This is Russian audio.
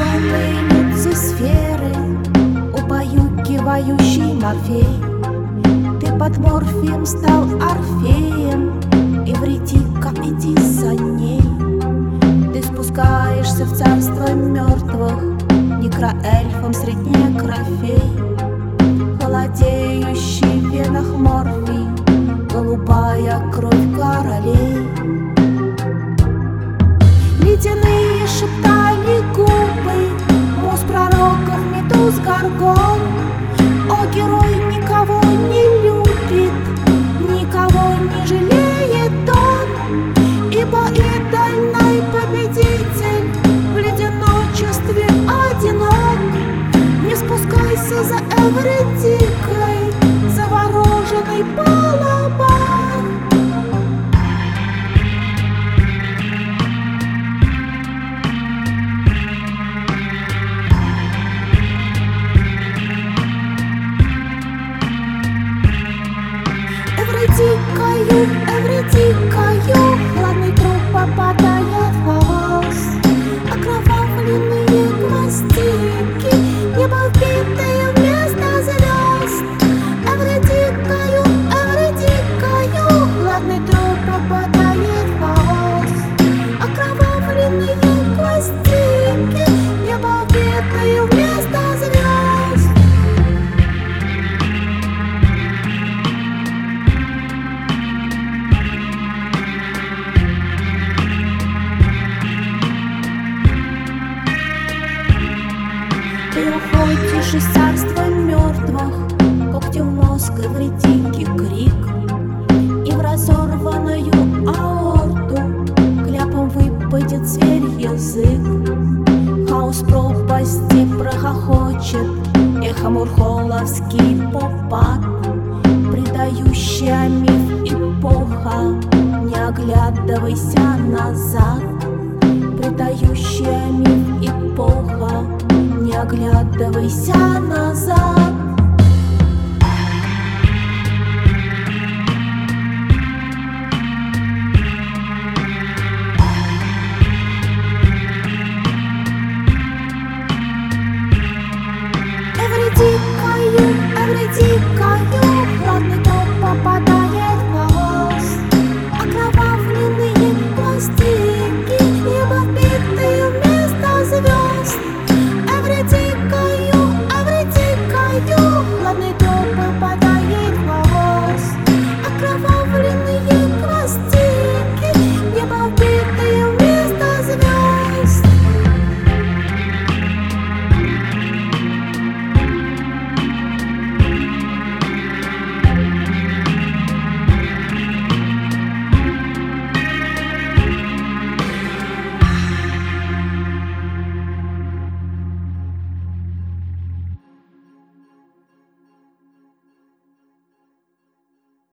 Туманные люцисферы, убаюкивающий морфей. Ты под морфием стал Орфеем, Эвридика, иди за ней. Ты спускаешься в царство мертвых, некроэльфом средь некрофей. Холодеющий в венах морфий, голубая кровь королей. Ледяные шептали губы, муз пророков, медуз, горгон. О, герой никого не любит, никого не жалеет он, ибо идольный победитель в леденочестве одинок. Не спускайся за Эвридикой, завороженный Балабах. Эвридикаю, Эвридикаю, хладный труп попадает в волос. Окровавленные гвоздики, небо вбитые вместо звезд. Эвридикаю, Эвридикаю, хладный труп попадает в волос. Окровавленные гвоздики, небо вбитые вместо звезд. Ты уходишь из царства мертвых, когтем в мозг Эвридики крик, и в разорванную аорту кляпом выпадет зверь язык. Хаос пропасти прохохочет, эхо мурхоловский попад, предающая миф эпоха, не оглядывайся назад. Предающая миф эпоха, не оглядывайся назад. Эвридикаю, Эвридикаю,